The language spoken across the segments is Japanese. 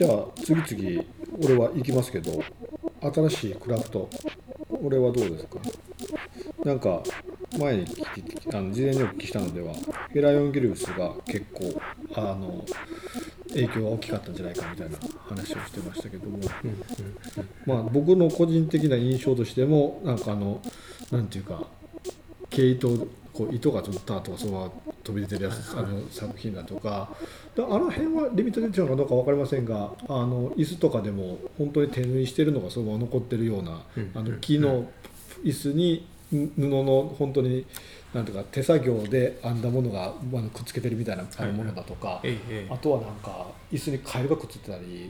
じゃあ次々俺は行きますけど、新しいクラフト、俺はどうですか？なんか前に事前にお聞きしたのでは、ヘラヨンギルスが結構影響が大きかったんじゃないかみたいな話をしてましたけども、まあ僕の個人的な印象としても、なんかなんていうか、毛糸、こう糸が取ったとかそのまま飛び出てるやつ、作品だとか、あの辺はリミテッドエディションかどうか分かりませんが、椅子とかでも本当に手縫いしてるのがそのまま残ってるような、木の椅子に布の本当になんていうか手作業で編んだものがくっつけてるみたいなものだとか、あとはなんか椅子にカエルがくっついてたり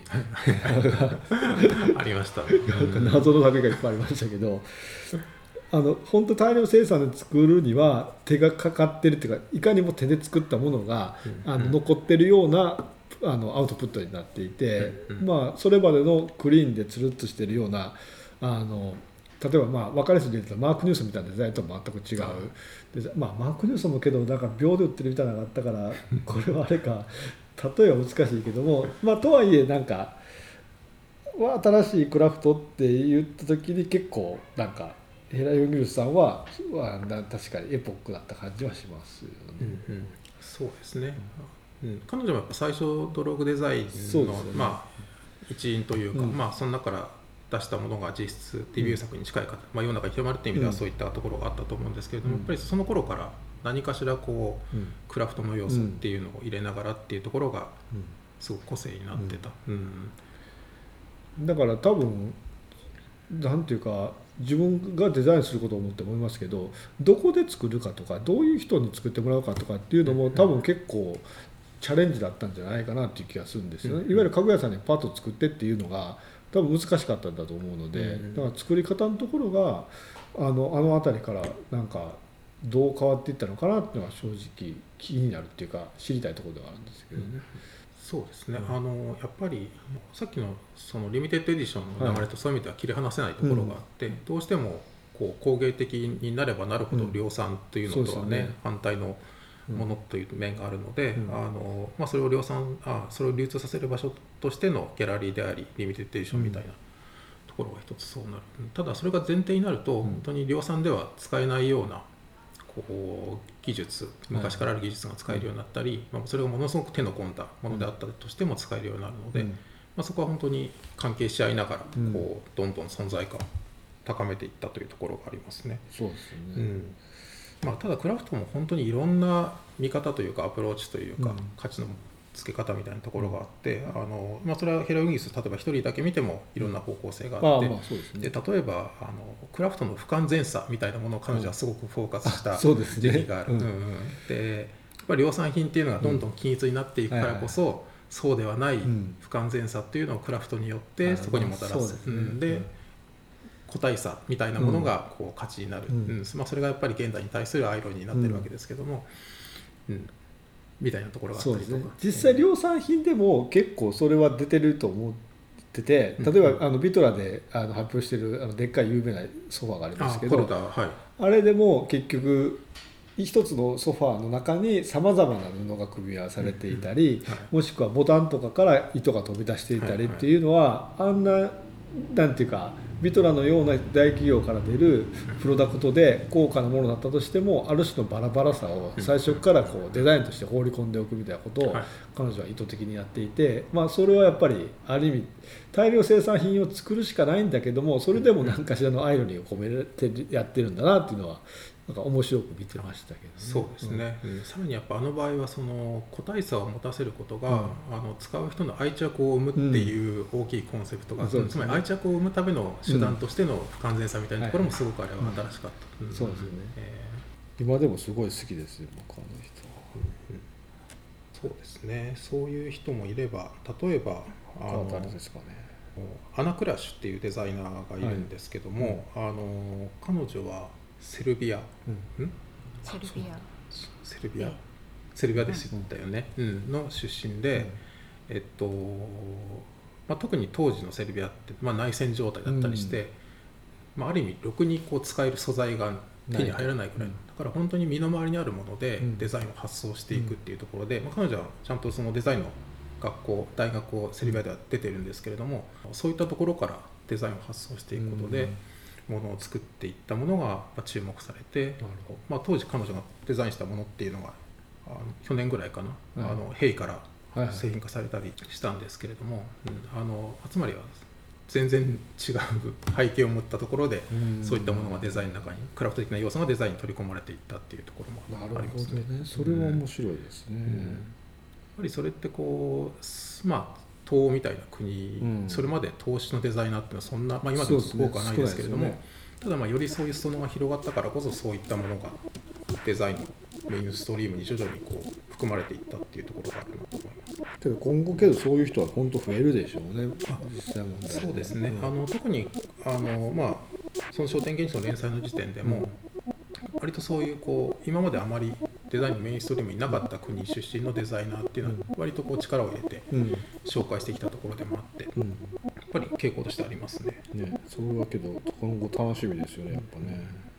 ありました、 謎の旅がいっぱいありましたけど、本当大量生産で作るには手がかかってるっていうか、いかにも手で作ったものが残ってるようなアウトプットになっていて、まあそれまでのクリーンでつるっとしてるような例えばまあ分かりやすいで言うとマーク・ニューソンみたいなデザインとも全く違う、まあ、マーク・ニューソンもけどなんか秒で売ってるみたいなのがあったからこれはあれか例えは難しいけども、まあとはいえなんか新しいクラフトって言った時に結構なんかヘラヨンギルスさんは確かにエポックだった感じはしますよね。 そうですね、彼女もやっぱ最初ドログデザインの、ね、まあ一員というか、まあその中から出したものが実質デビュー作に近い方、まあ、世の中に広まるという意味ではそういったところがあったと思うんですけれども、やっぱりその頃から何かしらこう、クラフトの要素っていうのを入れながらっていうところがすごく個性になってた、 だから多分なんていうか自分がデザインすることを思って思いますけど、どこで作るかとかどういう人に作ってもらうかとかっていうのも多分結構チャレンジだったんじゃないかなっていう気がするんですよね。いわゆる家具屋さんにパッと作ってっていうのが多分難しかったんだと思うので、だから作り方のところがあの辺りからなんかどう変わっていったのかなっていうのは正直気になるっていうか知りたいところではあるんですけどね。 そうですね、やっぱりさっきのそのリミテッドエディションの流れとそういう意味では切り離せないところがあって、どうしてもこう工芸的になればなるほど量産というのとはね、反対のものという面があるので、まあ、それをそれを流通させる場所としてのギャラリーでありリミテッドエディションみたいなところが一つそうなる。ただそれが前提になると、本当に量産では使えないようなこう技術、昔からある技術が使えるようになったり、それがものすごく手の込んだものであったとしても使えるようになるので、そこは本当に関係し合いながらこうどんどん存在感を高めていったというところがありますね。 そうですよね。 ただクラフトも本当にいろんな見方というかアプローチというか、価値の付け方みたいなところがあって、それはヘラヨンギルス例えば一人だけ見てもいろんな方向性があって、で例えばクラフトの不完全さみたいなものを彼女はすごくフォーカスした時期がある。でやっぱり量産品っていうのがどんどん均一になっていくからこそ、そうではない不完全さっていうのをクラフトによってそこにもたらす。で個体差みたいなものがこう価値になる、それがやっぱり現代に対するアイロニーになってるわけですけども、みたいなところがあったりとか、 実際量産品でも結構それは出てると思ってて、例えばビトラで発表してるでっかい有名なソファーがありますけど、あれでも結局一つのソファーの中にさまざまな布が組み合わされていたり、もしくはボタンとかから糸が飛び出していたりっていうのは、あんななんていうかビトラのような大企業から出るプロダクトで高価なものだったとしても、ある種のバラバラさを最初からこうデザインとして放り込んでおくみたいなことを彼女は意図的にやっていて、それはやっぱりある意味大量生産品を作るしかないんだけども、それでも何かしらのアイロニーを込めてやってるんだなっていうのはなんか面白く見てましたけどね。 そうですね、さらにやっぱ場合はその個体差を持たせることが、使う人の愛着を生むっていう大きいコンセプトが、つまり愛着を生むための手段としての不完全さみたいなところもすごくあれは新しかった。 そうですよね、今でもすごい好きですよ僕の人は。 そうですね、そういう人もいれば、例えば誰ですかね、 アナ・クラッシュっていうデザイナーがいるんですけども、彼女はセルビアで知ったよね、の出身で、特に当時のセルビアって、内戦状態だったりして、ある意味ろくにこう使える素材が手に入らないぐらい、だから本当に身の回りにあるものでデザインを発想していくっていうところで、彼女はちゃんとそのデザインの大学をセルビアでは出てるんですけれども、そういったところからデザインを発想していくことで、ものを作っていったものが注目されて、当時彼女がデザインしたものっていうのが去年ぐらいかな、ヘイから製品化されたりしたんですけれども、つまりは全然違う背景を持ったところで、そういったものがデザインの中にクラフト的な要素がデザインに取り込まれていったっていうところもありますね。 なるほどね。それは面白いですね。 やっぱりそれってこう東欧みたいな国、それまで投資のデザイナーっていうのはそんな、今でも多くはないですけれども、ただよりそういう裾野が広がったからこそ、そういったものがデザインのメインストリームに徐々に含まれていったっていうところがあるなと思います。 けど今後そういう人は本当増えるでしょうね。実際問題。 そうですね。特にその商店現地の連載の時点でも、割とそういう今まであまりデザインのメインストリームになかった国出身のデザイナーっていうのは割と力を入れて紹介してきたところでもあって、やっぱり傾向としてありますね。 それはけど今後楽しみですよね、やっぱね。